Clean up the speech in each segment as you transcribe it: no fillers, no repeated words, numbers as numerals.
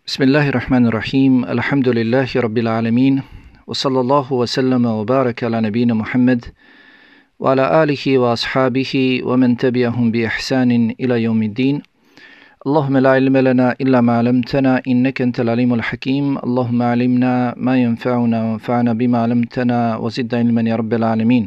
Bismillahirrahmanirrahim. Alhamdulillahi rabbil alamin. Wa sallallahu wa sallama wa baraka ala nabina Muhammad wa ala alihi wa ashabihi wa man tabi'ahum bi ihsanin ila yawmiddin. Allahumma la ilma lana illa ma 'allamtana innaka antal alimul hakim. Allahumma 'allimna ma yanfa'una wanfa'na bima 'allamtana wa zidna ilman ya rabbil alamin.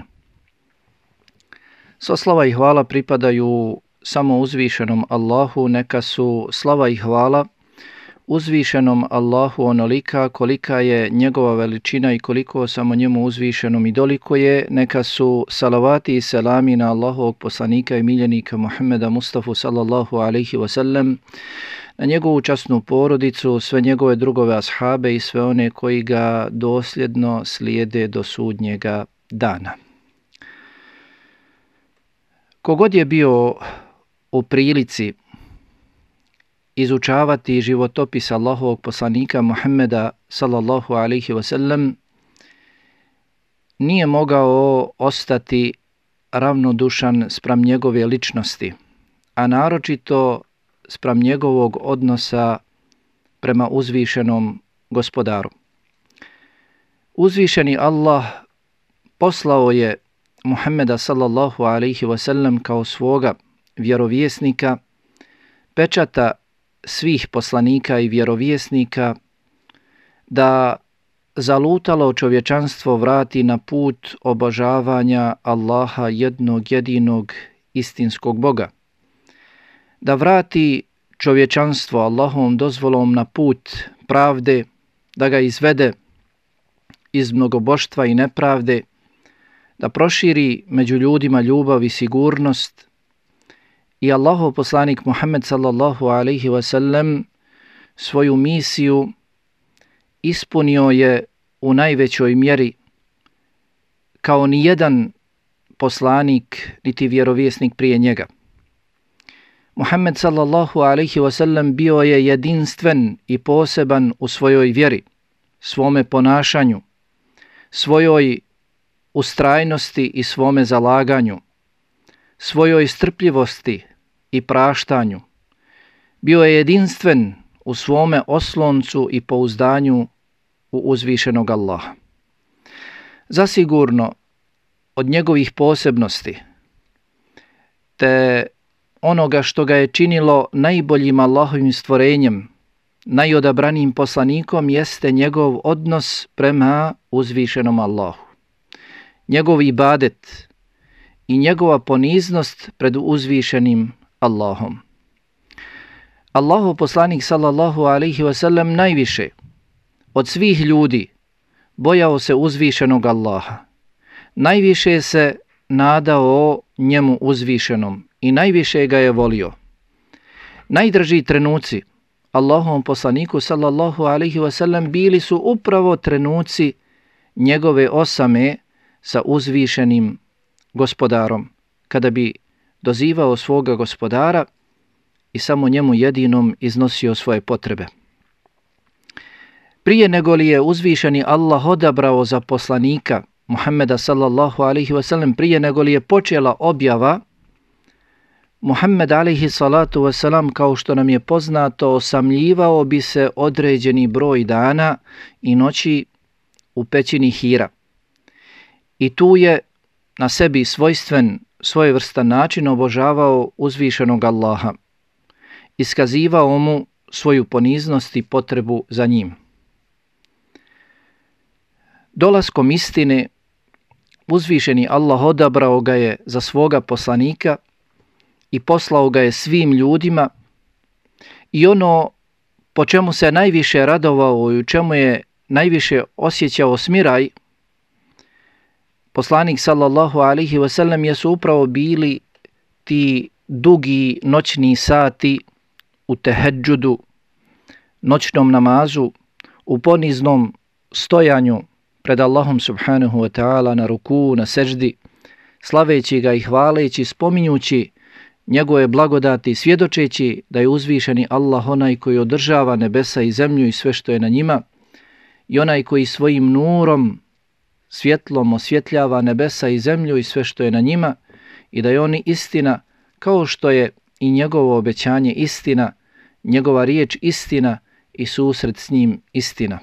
Sva slava i hvala pripadaju samo uzvišenom Allahu, neka su slava i hvala uzvišenom Allahu onolika kolika je njegova veličina i koliko samo njemu uzvišenom i dolikuje. Neka su salavati i selami na Allahovog poslanika i miljenika Muhammeda Mustafa sallallahu alaihi wasallam, na njegovu časnu porodicu, sve njegove drugove ashabe i sve one koji ga dosljedno slijede do sudnjega dana. Kogod je bio u prilici izučavati životopis Allahovog poslanika Muhammeda sallallahu alaihi wasallam, nije mogao ostati ravnodušan spram njegove ličnosti, a naročito spram njegovog odnosa prema uzvišenom gospodaru. Uzvišeni Allah poslao je Muhammeda sallallahu alaihi wasallam kao svoga vjerovjesnika, pečata svih poslanika i vjerovjesnika, da zalutalo čovječanstvo vrati na put obožavanja Allaha jednog jedinog istinskog Boga, da vrati čovječanstvo Allahovom dozvolom na put pravde, da ga izvede iz mnogoboštva i nepravde, da proširi među ljudima ljubav i sigurnost. I Allahov poslanik Muhammed sallallahu alaihi wasallam svoju misiju ispunio je u najvećoj mjeri kao ni jedan poslanik niti vjerovjesnik prije njega. Muhammed sallallahu alaihi wasallam bio je jedinstven i poseban u svojoj vjeri, svome ponašanju, svojoj ustrajnosti i svome zalaganju, svojoj strpljivosti i praštanju. Bio je jedinstven u svome osloncu i pouzdanju u uzvišenog Allaha. Zasigurno od njegovih posebnosti te onoga što ga je činilo najboljim Allahovim stvorenjem, najodabranijim poslanikom, jeste njegov odnos prema uzvišenom Allahu, njegov ibadet i njegova poniznost pred uzvišenim Allahom. Allahov poslanik sallallahu alaihi wasallam najviše od svih ljudi bojao se uzvišenog Allaha, najviše se nadao njemu uzvišenom i najviše ga je volio. Najdraži trenuci Allahovom poslaniku sallallahu alaihi wasallam bili su upravo trenuci njegove osame sa uzvišenim gospodarom, kada bi dozivao svoga gospodara i samo njemu jedinom iznosio svoje potrebe. Prije nego li je uzvišeni Allah odabrao za poslanika Muhammeda sallallahu alaihi wasallam, prije nego li je počela objava, Muhammed alaihi salatu wasalam, kao što nam je poznato, osamljivao bi se određeni broj dana i noći u pećini Hira. I tu je na sebi svojstven, svojevrstan način obožavao uzvišenog Allaha, iskazivao mu svoju poniznost i potrebu za njim. Dolaskom istine uzvišeni Allah odabrao ga je za svoga poslanika i poslao ga je svim ljudima, i ono po čemu se najviše radovao i u čemu je najviše osjećao smiraj poslanik sallallahu alaihi wasallam jesu upravo bili ti dugi noćni sati u tehedžudu, noćnom namazu, u poniznom stojanju pred Allahom subhanahu wa ta'ala na ruku, na seždi, slaveći ga i hvaleći, spominjući njegove blagodati, svjedočeći da je uzvišeni Allah onaj koji održava nebesa i zemlju i sve što je na njima, i onaj koji svojim nurom, svjetlom osvjetljava nebesa i zemlju i sve što je na njima, i da je on istina, kao što je i njegovo obećanje istina, njegova riječ istina i susret s njim istina.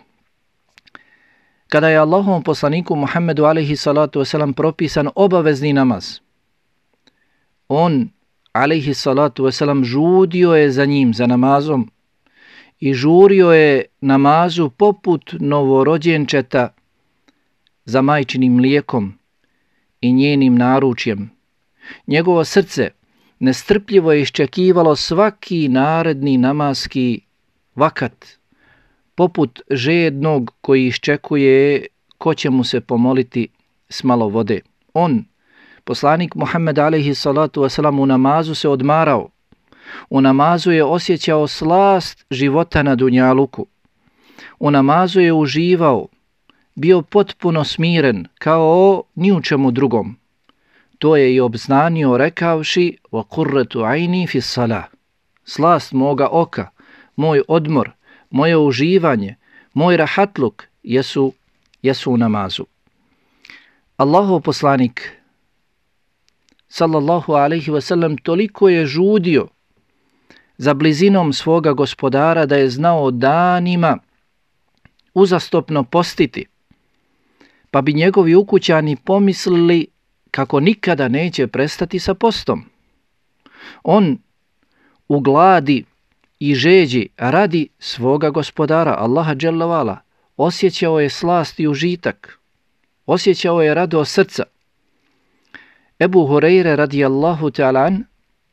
Kada je Allahovom poslaniku Muhammedu alejhi salatu wasalam propisan obavezni namaz, on alejhi salatu wasalam žudio je za njim, za namazom, i žurio je namazu poput novorođenčeta za majčinim mlijekom i njenim naručjem. Njegovo srce nestrpljivo je iščekivalo svaki naredni namaski vakat, poput žednog koji iščekuje ko će mu se pomoliti s malo vode. On, poslanik Muhammed alejhi salatu wasalam, u namazu se odmarao. U namazu je osjećao slast života na dunjaluku. U namazu je uživao, bio potpuno smiren kao ni u čemu drugom. To je i obznanio rekavši wa qurratu aini fi salah. Slast moga oka, moj odmor, moje uživanje, moj rahatluk jesu u namazu. Allahov poslanik sallallahu alejhi ve sellem toliko je žudio za blizinom svoga gospodara da je znao danima uzastopno postiti, pa bi njegovi ukućani pomislili kako nikada neće prestati sa postom. On u gladi i žeđi radi svoga gospodara, Allaha dželle ve ala, osjećao je slast i užitak, osjećao je radost srca. Ebu Hurajre radijallahu ta'ala an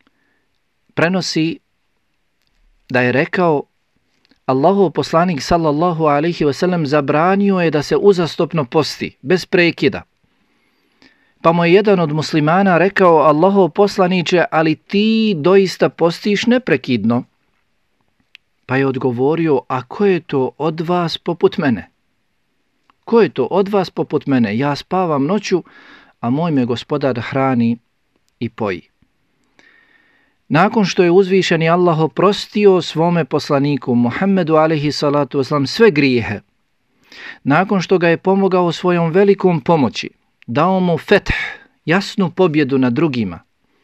prenosi da je rekao: Allahov poslanik sallallahu alejhi ve sellem zabranio je da se uzastopno posti, bez prekida. Pa mu je jedan od muslimana rekao: Allahov poslaniče, ali ti doista postiš neprekidno. Pa je odgovorio: a ko je to od vas poput mene? Ko je to od vas poput mene? Ja spavam noću, a moj me gospodar hrani i poji. Nakon što je uzvišeni Allah oprostio svome poslaniku Muhammedu alejhi salatu wasalam sve grijehe, nakon što ga je pomogao svojom velikom pomoći, dao mu feth, jasnu pobjedu nad drugima,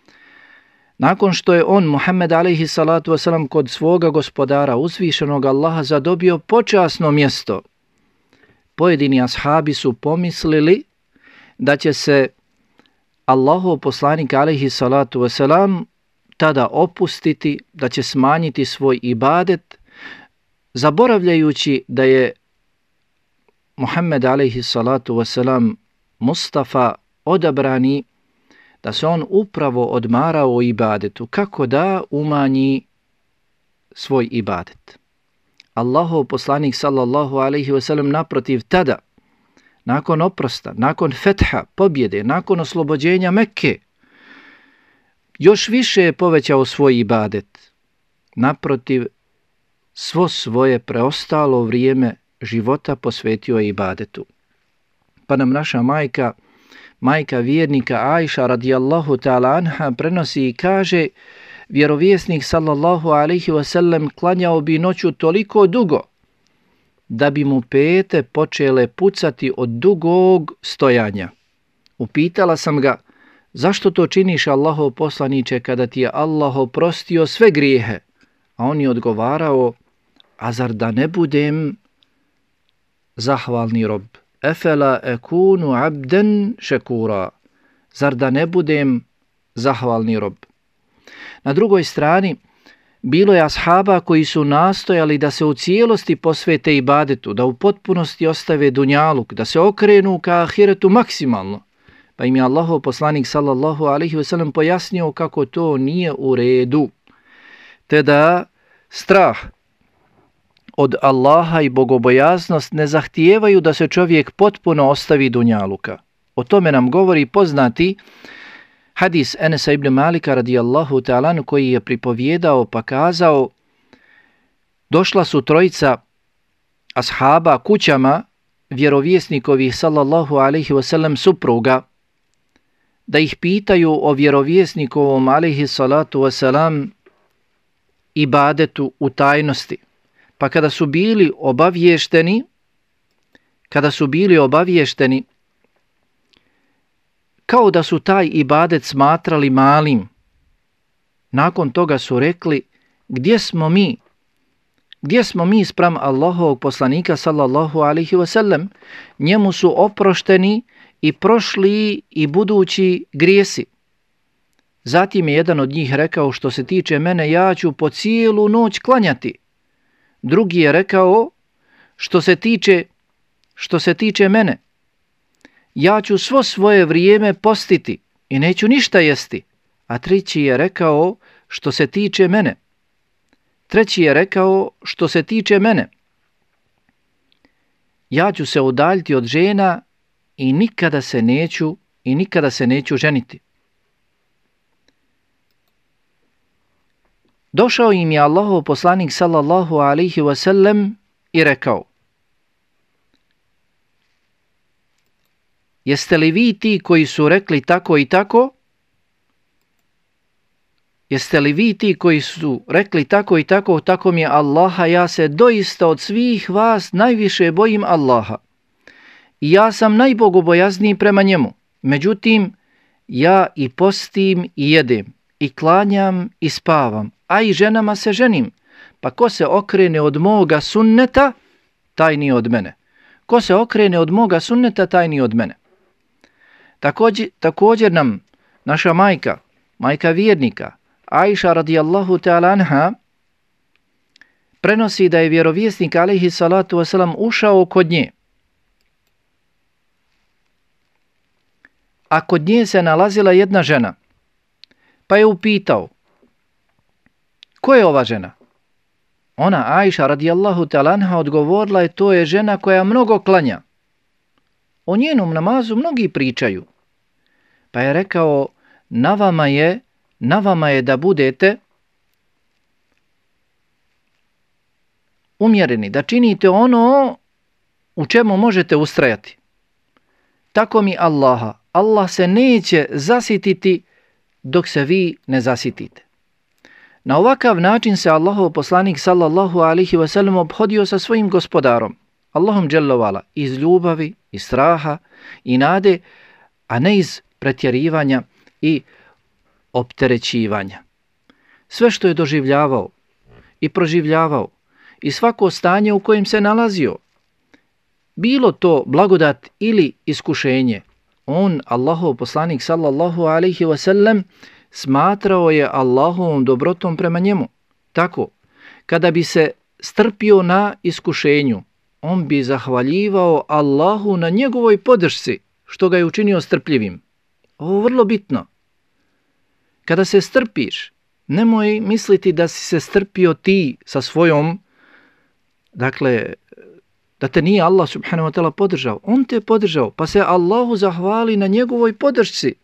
nakon što je on, Muhammed alejhi salatu wasalam, kod svoga gospodara uzvišenog Allaha zadobio počasno mjesto, pojedini ashabi su pomislili da će se Allahov poslanik alejhi salatu wasalam tada opustiti, da će smanjiti svoj ibadet, zaboravljajući da je Muhammed alejhi salatu wasalam Mustafa odabrani, da se on upravo odmarao u ibadetu, kako da umanji svoj ibadet. Allahov poslanik sallallahu alejhi wasalam naprotiv tada, nakon oprosta, nakon fetha, pobjede, nakon oslobođenja Mekke, još više je povećao svoj ibadet. Naprotiv, svo svoje preostalo vrijeme života posvetio je ibadetu. Pa nam naša majka vjernika Ajša radijallahu ta'ala anha prenosi i kaže: vjerovjesnik sallallahu alejhi ve sellem klanjao bi noću toliko dugo da bi mu pete počele pucati od dugog stojanja. Upitala sam ga: zašto to činiš, Allahov poslaniče, kada ti je Allah oprostio sve grijehe? A on je odgovarao: a zar da ne budem zahvalni rob? Efela ekunu abden šekura. Zar da ne budem zahvalni rob? Na drugoj strani, bilo je ashaba koji su nastojali da se u cijelosti posvete ibadetu, da u potpunosti ostave dunjaluk, da se okrenu ka ahiretu maksimalno. Pa im je Allahov poslanik sallallahu alejhi ve sellem pojasnio kako to nije u redu, te da strah od Allaha i bogobojaznost ne zahtijevaju da se čovjek potpuno ostavi dunjaluka. O tome nam govori poznati hadis Enesa ibn Malika radijallahu ta'ala, koji je pripovjedao pa kazao: došla su trojica ashaba kućama vjerovjesnikovih sallallahu alejhi ve sellem supruga da ih pitaju o vjerovjesnikovom alejhi salatu wasalam ibadetu u tajnosti. Pa kada su bili obaviješteni, kao da su taj ibadet smatrali malim, nakon toga su rekli: gdje smo mi Gdje smo mi spram Allahovog poslanika sallallahu alaihi wasallam? Njemu su oprošteni i prošli i budući grijesi. Zatim je jedan od njih rekao, što se tiče mene, ja ću po cijelu noć klanjati. Drugi je rekao, što se tiče mene, ja ću svo svoje vrijeme postiti i neću ništa jesti. A treći je rekao, što se tiče mene, ja ću se udaljiti od žena i nikada se neću ženiti. Došao im je Allahov poslanik sallallahu alaihi wasallam i rekao: jeste li vi ti koji su rekli tako i tako? Jeste li vi ti koji su rekli tako i tako, tako mi je Allaha, ja se doista od svih vas najviše bojim Allaha. I ja sam najbogobojazniji prema njemu. Međutim, ja i postim i jedem, i klanjam i spavam, a i ženama se ženim. Pa ko se okrene od moga sunneta, taj nije od mene. Ko se okrene od moga sunneta, taj nije od mene. Također nam naša majka vjernika, Aisha radijallahu ta'ala anha, prenosi da je vjerovjesnik alejhi salatu wasalam ušao kod nje. A kod nje se nalazila jedna žena. Pa je upitao: ko je ova žena? Ona, Aisha radijallahu ta'ala anha, odgovorila je: to je žena koja mnogo klanja. O njenom namazu mnogi pričaju. Pa je rekao: na vama je da budete umjereni, da činite ono u čemu možete ustrajati. Tako mi Allaha, Allah se neće zasititi dok se vi ne zasitite. Na ovakav način se Allahov poslanik sallallahu alaihi wasallam obhodio sa svojim gospodarom, Allahom dželle vala, iz ljubavi, iz straha i nade, a ne iz pretjerivanja i opterećivanja. Sve što je doživljavao i proživljavao i svako stanje u kojem se nalazio, bilo to blagodat ili iskušenje, on, Allahov poslanik sallallahu alaihi wasallam, smatrao je Allahovom dobrotom prema njemu. Tako, kada bi se strpio na iskušenju, on bi zahvaljivao Allahu na njegovoj podršci, što ga je učinio strpljivim. Ovo je vrlo bitno. Kada se strpiš, nemoj misliti da si se strpio ti sa svojom, da te nije Allah subhanahu wa ta'ala podržao. On te je podržao, pa se Allahu zahvali na njegovoj podršci.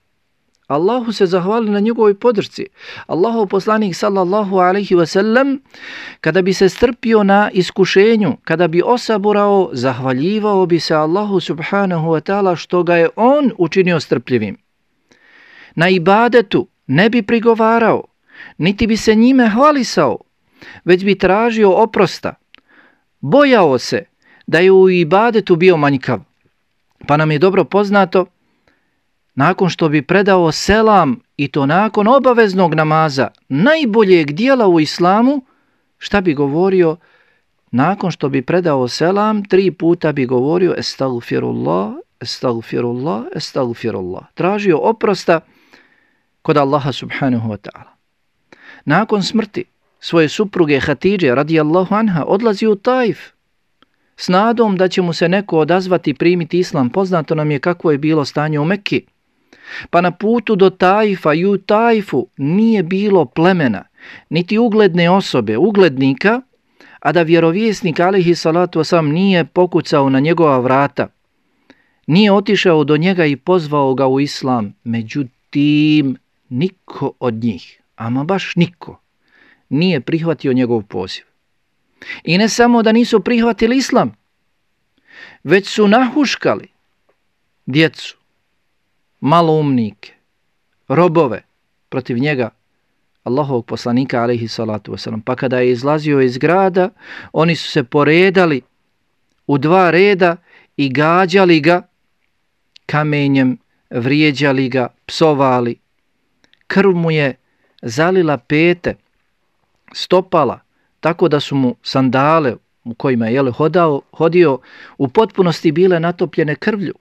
Allahov poslanik sallallahu alaihi wasallam, kada bi se strpio na iskušenju, kada bi osaburao, zahvaljivao bi se Allahu subhanahu wa ta'ala što ga je on učinio strpljivim. Na ibadetu ne bi prigovarao, niti bi se njime hvalisao, već bi tražio oprosta. Bojao se da je u ibadetu bio manjkav. Pa nam je dobro poznato, nakon što bi predao selam, i to nakon obaveznog namaza, najboljeg dijela u islamu, šta bi govorio? Nakon što bi predao selam, 3 puta bi govorio estagfirullah, estagfirullah, estagfirullah. Tražio oprosta kod Allaha subhanahu wa ta'ala. Nakon smrti svoje supruge Hatidže radijallahu anha odlazi u Taif s nadom da će mu se neko odazvati, primiti islam. Poznato nam je kakvo je bilo stanje u Mekki. Pa na putu do Taifa i u Taifu nije bilo plemena, niti ugledne osobe, uglednika, a da vjerovjesnik alejhi salatu wasalam nije pokucao na njegova vrata, nije otišao do njega i pozvao ga u islam. Međutim, niko od njih, ama baš niko, nije prihvatio njegov poziv. I ne samo da nisu prihvatili islam, već su nahuškali djecu, maloumnike, robove protiv njega, Allahovog poslanika alejhi salatu wasalam. Pa kada je izlazio iz grada, oni su se poredali u 2 reda i gađali ga kamenjem, vrijeđali ga, psovali. Krv mu je zalila pete, stopala, tako da su mu sandale u kojima je hodio u potpunosti bile natopljene krvlju.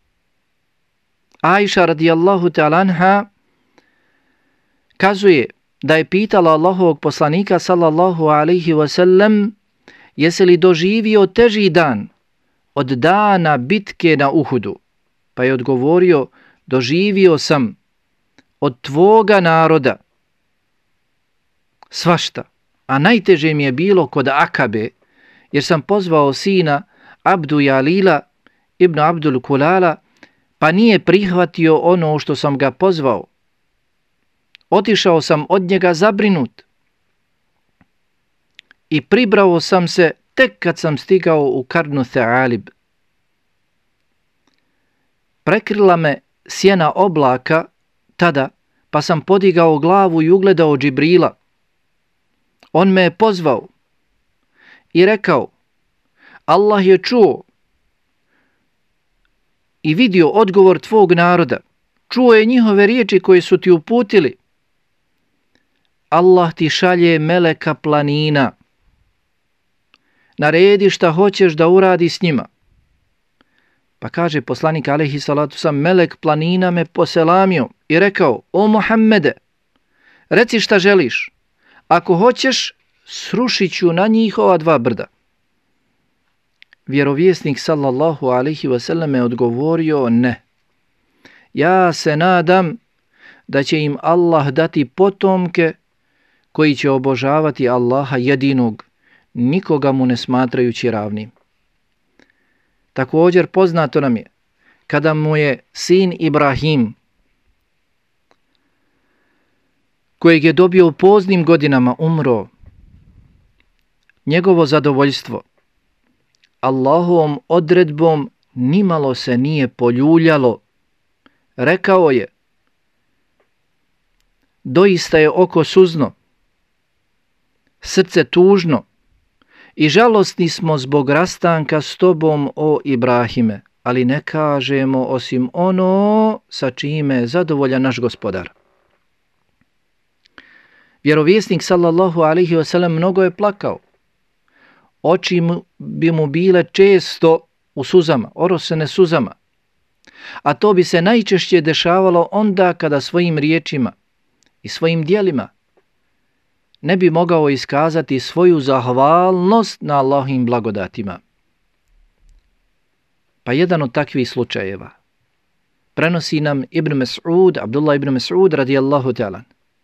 Ajša radijallahu ta'ala anha kazuje da je pitala Allahovog poslanika sallallahu alaihi wasallam jesi li doživio teži dan od dana bitke na Uhudu? Pa je odgovorio, doživio sam od tvoga naroda svašta, a najteže mi je bilo kod Akabe, jer sam pozvao sina Abdu Jalila ibn Abdul Kulala, pa nije prihvatio ono što sam ga pozvao. Otišao sam od njega zabrinut i pribrao sam se tek kad sam stigao u Karnu Tha'alib. Prekrila me sjena oblaka tada, pa sam podigao glavu i ugledao Džibrila. On me je pozvao i rekao, Allah je čuo i vidio odgovor tvog naroda. Čuo je njihove riječi koje su ti uputili. Allah ti šalje meleka planina. Naredi šta hoćeš da uradi s njima. Pa kaže poslanik alejhi salatu sam, melek planina me poselamio i rekao, o Muhammede, reci šta želiš. Ako hoćeš, srušit ću na njih ova dva brda. Vjerovjesnik sallallahu alejhi ve sellem je odgovorio, ne. Ja se nadam da će im Allah dati potomke koji će obožavati Allaha jedinog, nikoga mu ne smatrajući ravnim. Također poznato nam je, kada mu je sin Ibrahim, kojeg je dobio u poznim godinama, umro, njegovo zadovoljstvo Allahovom odredbom nimalo se nije poljuljalo. Rekao je, doista je oko suzno, srce tužno i žalosni smo zbog rastanka s tobom, o Ibrahime, ali ne kažemo osim ono sa čime je zadovoljan naš gospodar. Vjerovjesnik sallallahu alejhi ve sellem mnogo je plakao. Oči bi mu bile često u suzama, orosene suzama. A to bi se najčešće dešavalo onda kada svojim riječima i svojim djelima ne bi mogao iskazati svoju zahvalnost na Allahovim blagodatima. Pa jedan od takvih slučajeva prenosi nam Ibn Mas'ud, Abdullah ibn Mas'ud radijallahu ta'ala.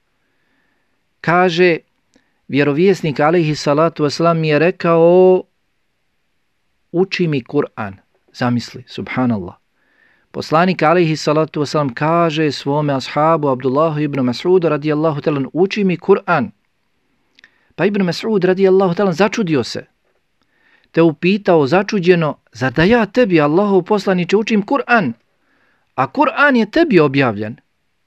Kaže, vjerovjesnik alejhi salatu wasalam je rekao, uči mi Kur'an. Zamisli, subhanallah. Poslanik alejhi salatu wasalam kaže svome ashabu Abdullahu ibn Mas'ud radijallahu ta'ala, uči mi Kur'an. Pa Ibn Mas'ud radijallahu ta'ala začudio se, te upitao začuđeno, zar da ja tebi, Allahov poslaniče, učim Kur'an, a Kur'an je tebi objavljen?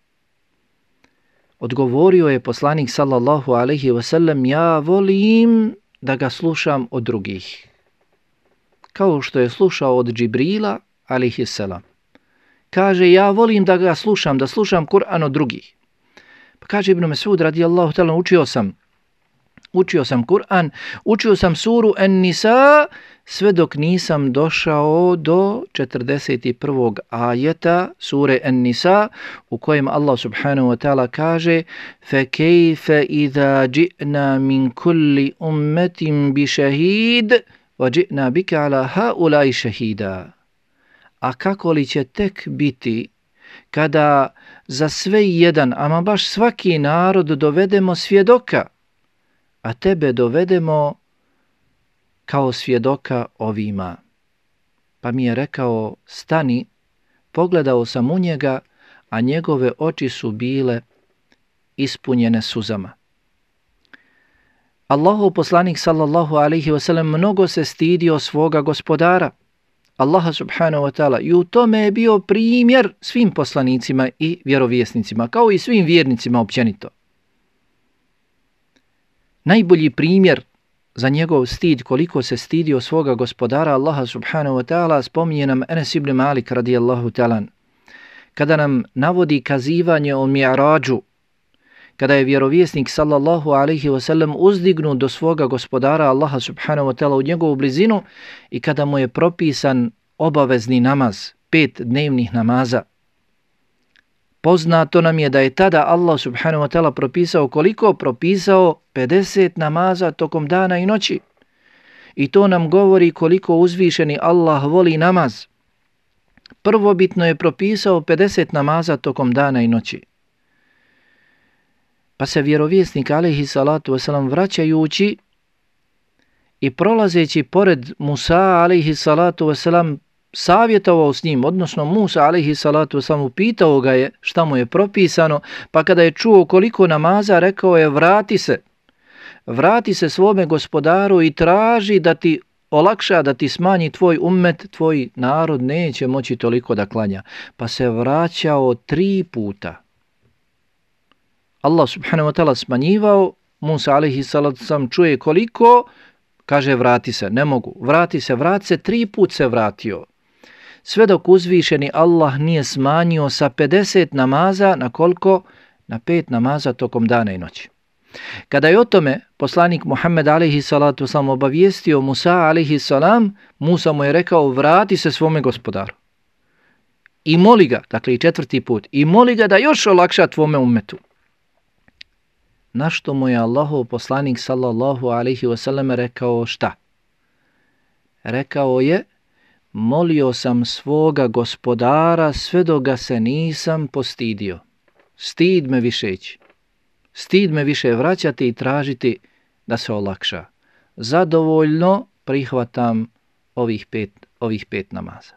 Odgovorio je poslanik sallallahu alejhi ve sellem, ja volim da ga slušam od drugih, kao što je slušao od Džibrila alejhi selam. Kaže, ja volim da ga slušam, da slušam Kur'an od drugih. Pa kaže Ibn Mas'ud radijallahu ta'ala, učio sam Kur'an, učio sam suru An-Nisa, sve dok nisam došao do 41. ajeta sure An-Nisa, u kojem Allah subhanahu wa ta'ala kaže فَكَيْفَ إِذَا جِئْنَا مِنْ كُلِّ أُمَّةٍ بِشَهِيدٍ وَجِئْنَا بِكَ عَلَى هَؤُلَاءِ شَهِيدًا. A kako li će tek biti kada za sve jedan, ama baš svaki narod dovedemo svjedoka, a tebe dovedemo kao svjedoka ovima. Pa mi je rekao, stani, pogledao sam u njega, a njegove oči su bile ispunjene suzama. Allahov poslanik sallallahu alejhi ve sellem mnogo se stidio svoga gospodara, Allaha subhanahu wa ta'ala, i u tome je bio primjer svim poslanicima i vjerovjesnicima, kao i svim vjernicima općenito. Najbolji primjer za njegov stid, koliko se stidio svoga gospodara Allaha subhanahu wa ta'ala, spominje nam Enes ibn Malik radijallahu ta'ala, kada nam navodi kazivanje o Mi'rađu, kada je vjerovjesnik sallallahu alaihi wasallam uzdignut do svoga gospodara Allaha subhanahu wa ta'ala u njegovu blizinu i kada mu je propisan obavezni namaz, 5 dnevnih namaza. Poznato nam je da je tada Allah subhanahu wa ta'ala propisao koliko? Propisao 50 namaza tokom dana i noći. I to nam govori koliko uzvišeni Allah voli namaz. Prvobitno je propisao 50 namaza tokom dana i noći. Pa se vjerovjesnik alejhi salatu wasalam vraćajući i prolazeći pored Musa alejhi salatu wasalam savjetovao s njim, odnosno Musa alejhi salatu wasalam upitao ga je šta mu je propisano, pa kada je čuo koliko namaza rekao je vrati se svome gospodaru i traži da ti olakša, da ti smanji tvoj ummet, tvoj narod neće moći toliko da klanja. Pa se vraćao 3 puta. Allah subhanahu wa ta'ala smanjivao, Musa alejhi salatu wasalam čuje koliko, kaže vrati se, ne mogu, vrati se, 3 put se vratio. Sve dok uzvišeni Allah nije smanjio sa 50 namaza na koliko? Na 5 namaza tokom dana i noći. Kada je o tome poslanik Muhammed alejhi salatu wasalam obavijestio Musa alejhi salam, Musa mu je rekao vrati se svome gospodaru. I moli ga, dakle i 4. put, i moli ga da još olakša tvome ummetu. Na što mu je Allahov poslanik sallallahu alejhi wasallam rekao šta? Rekao je, molio sam svoga gospodara sve dok ga se nisam postidio. Stid me više ići. Stid me više vraćati i tražiti da se olakša. Zadovoljno prihvatam ovih pet namaza.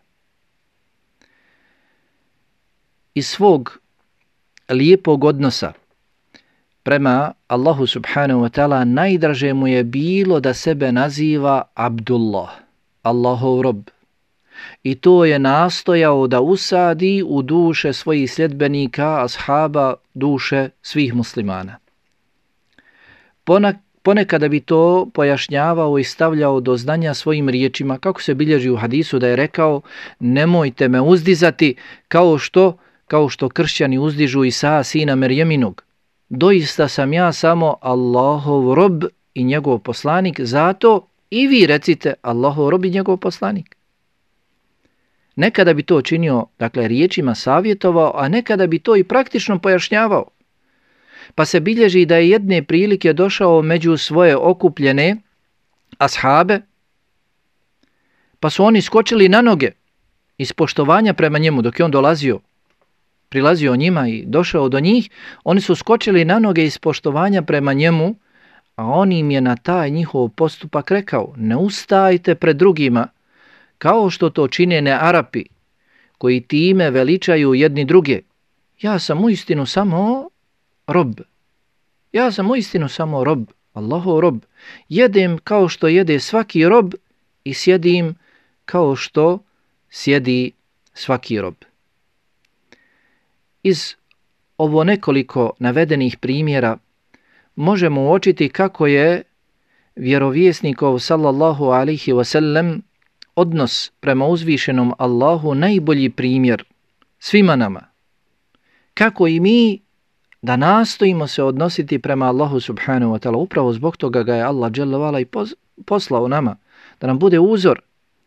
Iz svog lijepog odnosa prema Allahu subhanahu wa ta'ala najdraže mu je bilo da sebe naziva Abdullah, Allahov rob. I to je nastojao da usadi u duše svojih sljedbenika, ashaba, duše svih muslimana. Ponekada bi to pojašnjavao i stavljao do znanja svojim riječima, kako se bilježi u hadisu da je rekao, nemojte me uzdizati kao što kršćani uzdižu Isa, sina Merjeminog. Doista sam ja samo Allahov rob i njegov poslanik, zato i vi recite Allahov rob i njegov poslanik. Nekada bi to činio, dakle, riječima savjetovao, a nekada bi to i praktično pojašnjavao. Pa se bilježi da je jedne prilike došao među svoje okupljene ashabe, pa su oni skočili na noge iz poštovanja prema njemu dok je on prilazio njima i došao do njih, oni su skočili na noge iz poštovanja prema njemu, a on im je na taj njihov postupak rekao, ne ustajte pred drugima, kao što to čine Arapi, koji time veličaju jedni druge. Ja sam uistinu samo rob. Allahov rob. Jedem kao što jede svaki rob i sjedim kao što sjedi svaki rob. Iz ovo nekoliko navedenih primjera možemo uočiti kako je vjerovjesnikov sallallahu alaihi wasallam odnos prema uzvišenom Allahu najbolji primjer svima nama. Kako i mi da nastojimo se odnositi prema Allahu subhanahu wa ta'ala. Upravo zbog toga ga je Allah dželle vala i poslao nama, da nam bude uzor.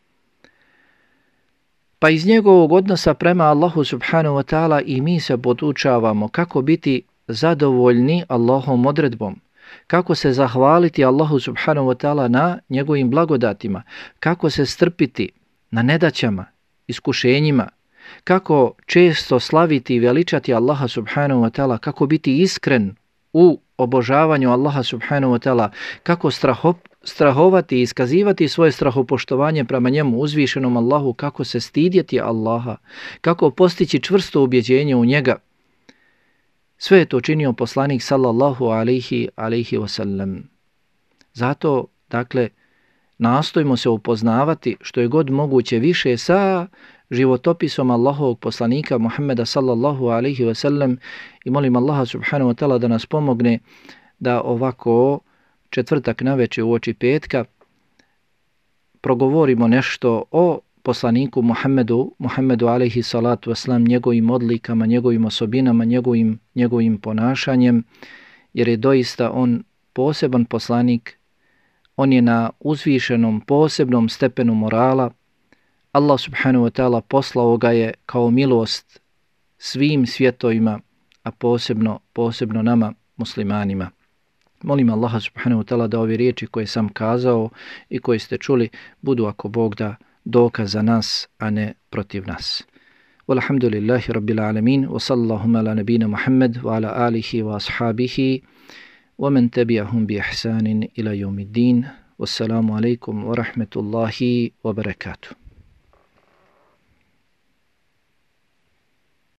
Pa iz njegovog odnosa prema Allahu subhanahu wa ta'ala i mi se podučavamo kako biti zadovoljni Allahovom odredbom, kako se zahvaliti Allahu subhanahu wa ta'ala na njegovim blagodatima, kako se strpiti na nedaćama, iskušenjima, kako često slaviti i veličati Allaha subhanahu wa ta'ala, kako biti iskren u obožavanju Allaha subhanahu wa ta'ala, kako strahovati i iskazivati svoje strahopoštovanje prema njemu uzvišenom Allahu, kako se stidjeti Allaha, kako postići čvrsto ubjeđenje u njega. Sve je to činio poslanik sallallahu alaihi wasallam. Zato, dakle, nastojimo se upoznavati što je god moguće više sa životopisom Allahovog poslanika Muhammeda sallallahu alaihi wasallam i molim Allaha subhanahu wa ta'ala da nas pomogne da ovako četvrtak navečer uoči petka progovorimo nešto o poslaniku Muhammedu alaihi salatu wasalam, njegovim odlikama, njegovim osobinama, njegovim ponašanjem jer je doista on poseban poslanik, on je na uzvišenom posebnom stepenu morala. Allah subhanahu wa ta'ala poslao ga je kao milost svim svjetovima, a posebno nama muslimanima. Molim Allaha subhanahu wa ta'ala da ove riječi koje sam kazao i koje ste čuli budu, ako Bog da, dokaz za nas, a ne protiv nas. Walhamdulillahi rabbil alamin, wa sallallahu ala nabina Muhammad wa ala alihi wa ashabihi wa man tabi'ahum bi ihsanin ila yawmiddin. Wassalamu alaikum wa rahmatullahi wa barakatuh.